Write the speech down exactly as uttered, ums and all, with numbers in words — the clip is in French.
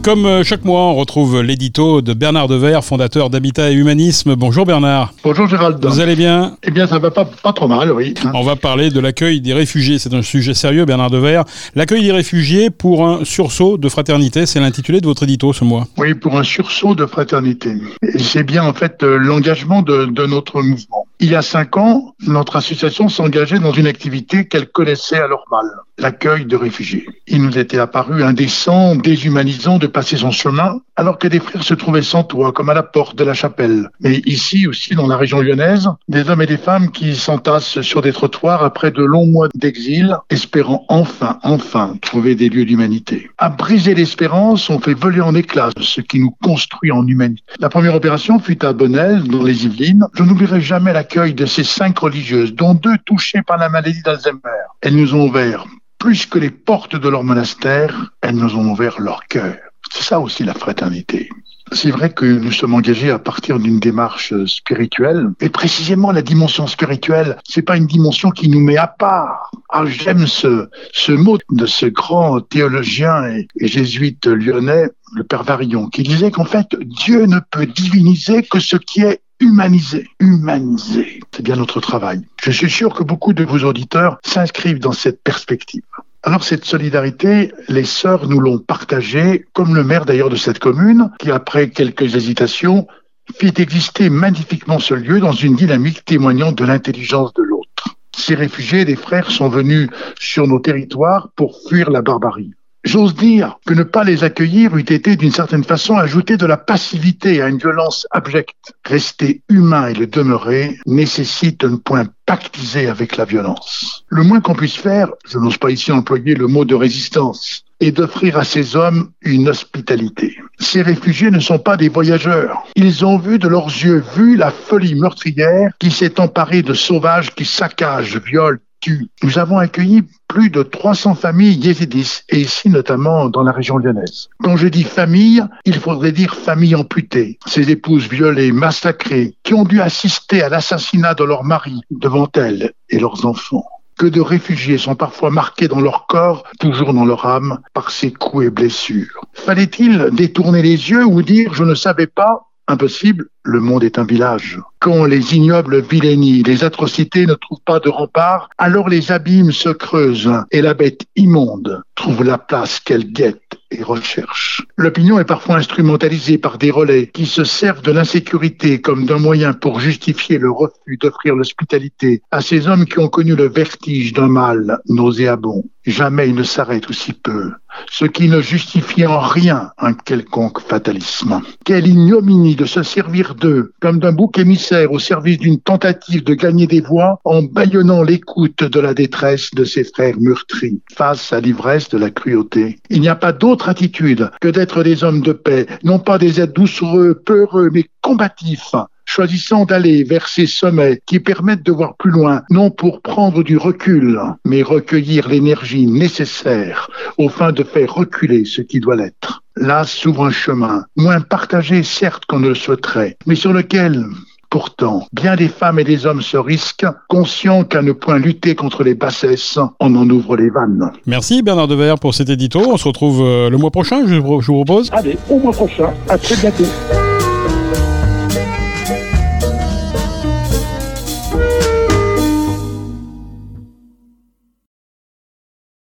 Comme chaque mois, on retrouve l'édito de Bernard Devers, fondateur d'Habitat et Humanisme. Bonjour Bernard. Bonjour Gérald. Vous allez bien ? Eh bien, ça va pas, pas trop mal, oui. On va parler de l'accueil des réfugiés. C'est un sujet sérieux, Bernard Devers. L'accueil des réfugiés pour un sursaut de fraternité, c'est l'intitulé de votre édito ce mois. Oui, pour un sursaut de fraternité. Et c'est bien en fait l'engagement de, de notre mouvement. Il y a cinq ans, notre association s'engageait dans une activité qu'elle connaissait alors mal, l'accueil de réfugiés. Il nous était apparu indécent, déshumanisant de passer son chemin, alors que des frères se trouvaient sans toit, comme à la porte de la chapelle. Mais ici aussi, dans la région lyonnaise, des hommes et des femmes qui s'entassent sur des trottoirs après de longs mois d'exil, espérant enfin, enfin trouver des lieux d'humanité. À briser l'espérance, on fait voler en éclats ce qui nous construit en humanité. La première opération fut à Bonnel, dans les Yvelines. Je n'oublierai jamais l'accueil de ces cinq religieuses, dont deux touchées par la maladie d'Alzheimer. Elles nous ont ouvert plus que les portes de leur monastère, elles nous ont ouvert leur cœur. C'est ça aussi la fraternité. C'est vrai que nous sommes engagés à partir d'une démarche spirituelle, et précisément la dimension spirituelle, c'est pas une dimension qui nous met à part. Ah, j'aime ce, ce mot de ce grand théologien et, et jésuite lyonnais, le Père Varillon, qui disait qu'en fait, Dieu ne peut diviniser que ce qui est humanisé. Humanisé. C'est bien notre travail. Je suis sûr que beaucoup de vos auditeurs s'inscrivent dans cette perspective. Alors cette solidarité, les sœurs nous l'ont partagée, comme le maire d'ailleurs de cette commune, qui après quelques hésitations, fit exister magnifiquement ce lieu dans une dynamique témoignant de l'intelligence de l'autre. Ces réfugiés, des frères, sont venus sur nos territoires pour fuir la barbarie. J'ose dire que ne pas les accueillir eût été d'une certaine façon ajouter de la passivité à une violence abjecte. Rester humain et le demeurer nécessite de ne point pactiser avec la violence. Le moins qu'on puisse faire, je n'ose pas ici employer le mot de résistance, est d'offrir à ces hommes une hospitalité. Ces réfugiés ne sont pas des voyageurs. Ils ont vu de leurs yeux vu la folie meurtrière qui s'est emparée de sauvages qui saccagent, violent, tuent. Nous avons accueilli plus de trois cents familles yézidis, et ici notamment dans la région lyonnaise. Quand je dis famille, il faudrait dire famille amputée. Ces épouses violées, massacrées, qui ont dû assister à l'assassinat de leur mari devant elles et leurs enfants. Que de réfugiés sont parfois marqués dans leur corps, toujours dans leur âme, par ces coups et blessures. Fallait-il détourner les yeux ou dire « je ne savais pas » ? Impossible, le monde est un village. Quand les ignobles vilainies, les atrocités ne trouvent pas de rempart, alors les abîmes se creusent et la bête immonde trouve la place qu'elle guette et recherche. L'opinion est parfois instrumentalisée par des relais qui se servent de l'insécurité comme d'un moyen pour justifier le refus d'offrir l'hospitalité à ces hommes qui ont connu le vertige d'un mal nauséabond. Jamais ils ne s'arrêtent aussi peu, ce qui ne justifie en rien un quelconque fatalisme. Quelle ignominie de se servir d'eux comme d'un bouc émissaire au service d'une tentative de gagner des voix en bâillonnant l'écoute de la détresse de ses frères meurtris face à l'ivresse de la cruauté. Il n'y a pas d'autre attitude que d'être des hommes de paix, non pas des êtres doucereux, peureux, mais combatifs, choisissant d'aller vers ces sommets qui permettent de voir plus loin, non pour prendre du recul, mais recueillir l'énergie nécessaire aux fins de faire reculer ce qui doit l'être. Là s'ouvre un chemin, moins partagé certes qu'on ne le souhaiterait, mais sur lequel, pourtant, bien des femmes et des hommes se risquent, conscients qu'à ne point lutter contre les bassesses, on en ouvre les vannes. Merci Bernard Devers pour cet édito. On se retrouve le mois prochain, je vous propose. Allez, au mois prochain. À très bientôt.